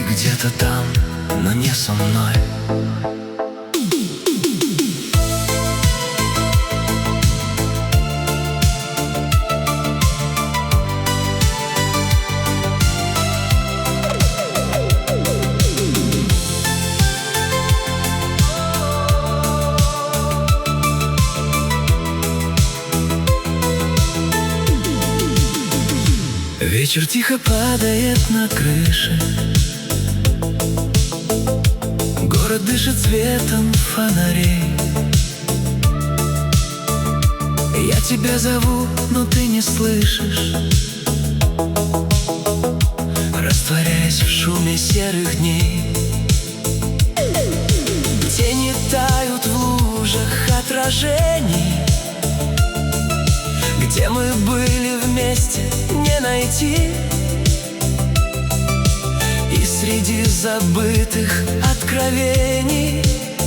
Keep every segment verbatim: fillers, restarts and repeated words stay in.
где-то там, но не со мной. Вечер тихо падает на крыши, город дышит светом фонарей. Я тебя зову, но ты не слышишь, растворяясь в шуме серых дней. Тени тают в лужах отражений. Где мы были вместе, не найти. И среди забытых откровений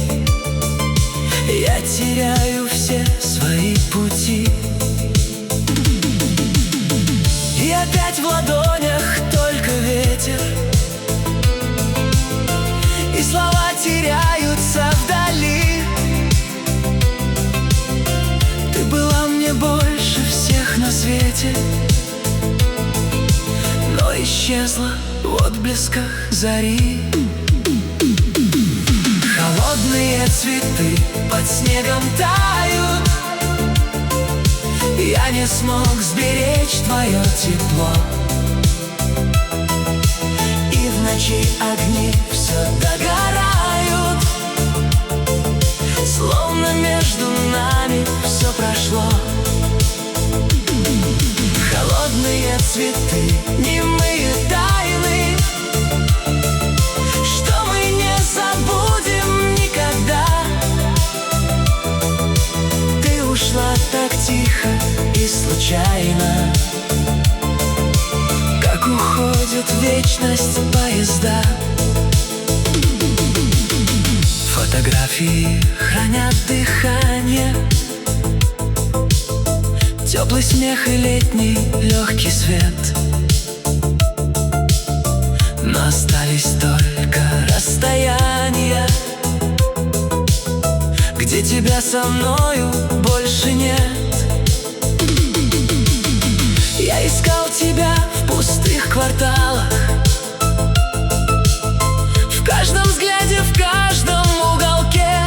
я теряю все свои пути. И опять в ладонях только ветер, и слова теряются вдали. Ты была мне больше всех на свете, но исчезла в отблесках зари. Холодные цветы под снегом тают. Я не смог сберечь твое тепло, и в ночи огни все догорают, словно между нами все прошло. Холодные цветы, немые тайны, что мы не забудем никогда. Ты ушла так тихо и случайно, как уходит в вечность поезда. Фотографии хранят дыхание, теплый смех и летний легкий свет. Но остались только расстояния, где тебя со мною больше нет. Я искал тебя в пустых кварталах, в каждом взгляде, в каждом уголке,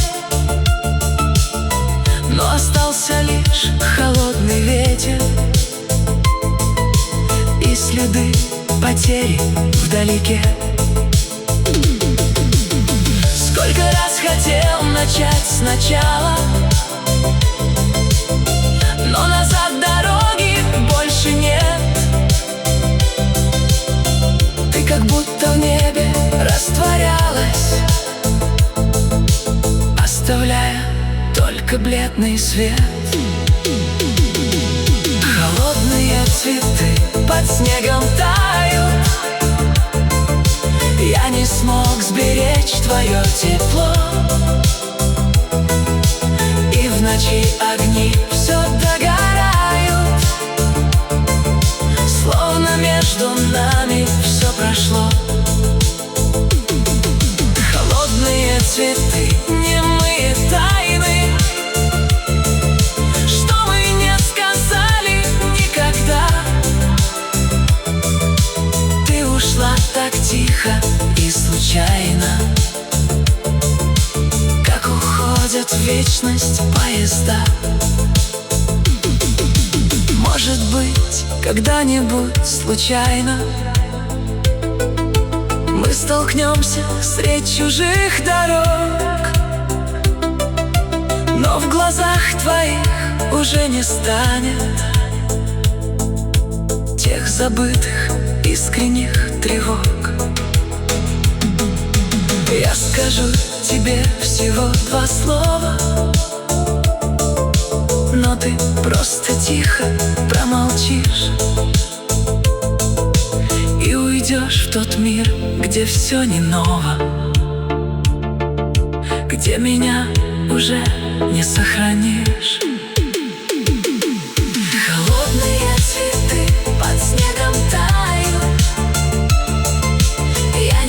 но остался лишь холодный ветер и следы потери вдалеке. Сколько раз хотел начать сначала, но назад дороги больше нет. Ты как будто в небе растворялась, оставляя только бледный свет. Холодные цветы под снегом тают. Я не смог сберечь твое тепло, и в ночи огни все догорают, словно между нами все прошло. Холодные цветы, немые тайны, что мы не сказали никогда. Ты ушла так тихо и случайно, как уходят в вечность поезда. Может быть, когда-нибудь случайно мы столкнемся средь чужих дорог, но в глазах твоих уже не станет тех забытых искренних тревог. Я скажу тебе всего два слова, но ты просто тихо промолчишь и уйдешь в тот мир, где все не ново, где меня уже не сохранишь. Холодные цветы под снегом тают. Я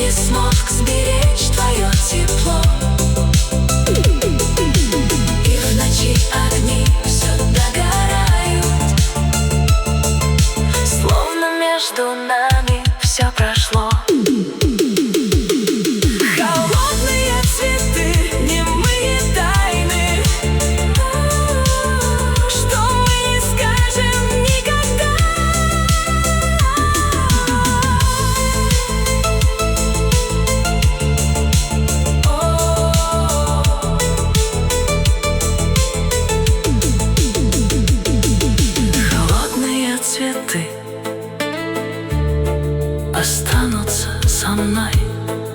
мой.